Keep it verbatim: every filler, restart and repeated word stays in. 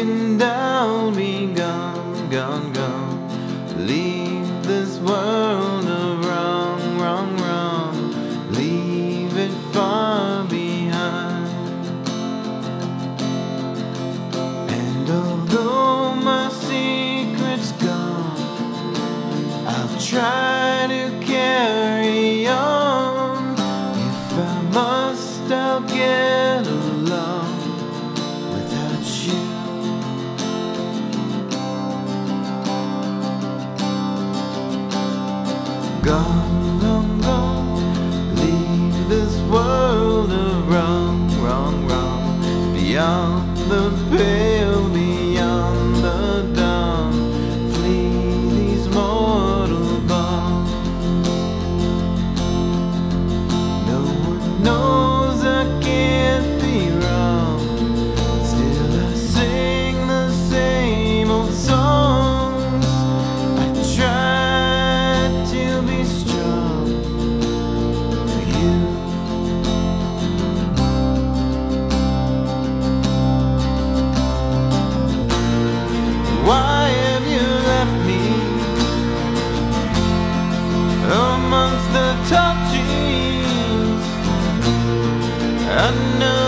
and I'll be gone, gone, gone. Leave this world of wrong, wrong, wrong. Leave it far behind. And although my secret's gone, I'll try to carry on. If I must, I'll get along without you. Gone, long gone, leave this world of wrong, wrong, wrong. Beyond the pale, beyond the dawn, flee these mortal bonds. No one knows I can't be wrong. Still I sing the same old songs. I try to be strong for you. Why have you left me amongst the tall trees? I know